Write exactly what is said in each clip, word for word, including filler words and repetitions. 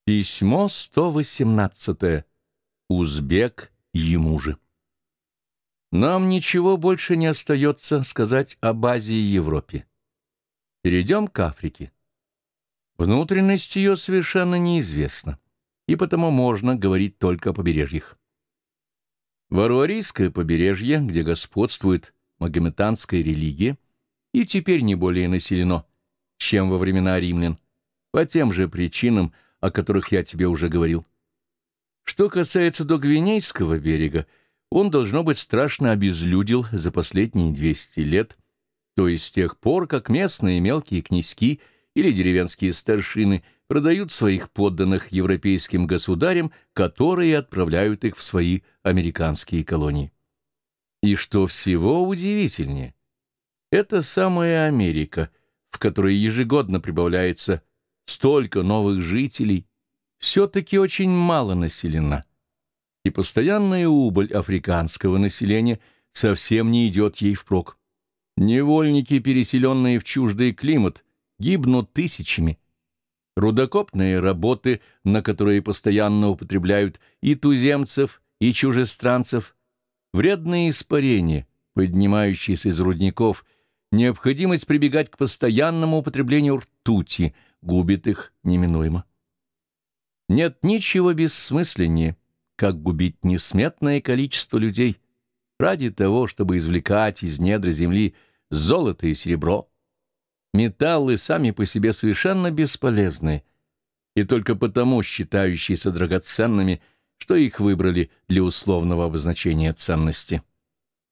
Письмо сто восемнадцатое. Узбек ему же. Нам ничего больше не остается сказать об Азии и Европе. Перейдем к Африке. Внутренность ее совершенно неизвестна, и потому можно говорить только о побережьях. Варварийское побережье, где господствует магометанская религия, и теперь не более населено, чем во времена римлян, по тем же причинам, о которых я тебе уже говорил. Что касается до Гвинейского берега, он, должно быть, страшно обезлюдил за последние двести лет, то есть с тех пор, как местные мелкие князьки или деревенские старшины продают своих подданных европейским государям, которые отправляют их в свои американские колонии. И что всего удивительнее, это самая Америка, в которой ежегодно прибавляется столько новых жителей, все-таки очень мало населена, и постоянная убыль африканского населения совсем не идет ей впрок. Невольники, переселенные в чуждый климат, гибнут тысячами. Рудокопные работы, на которые постоянно употребляют и туземцев, и чужестранцев, вредные испарения, поднимающиеся из рудников, необходимость прибегать к постоянному употреблению ртути губит их неминуемо. Нет ничего бессмысленнее, как губить несметное количество людей ради того, чтобы извлекать из недр земли золото и серебро. Металлы сами по себе совершенно бесполезны, и только потому считающиеся драгоценными, что их выбрали для условного обозначения ценности.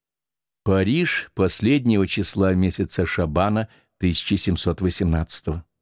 Париж, последнего числа месяца Шабана тысяча семьсот восемнадцатого.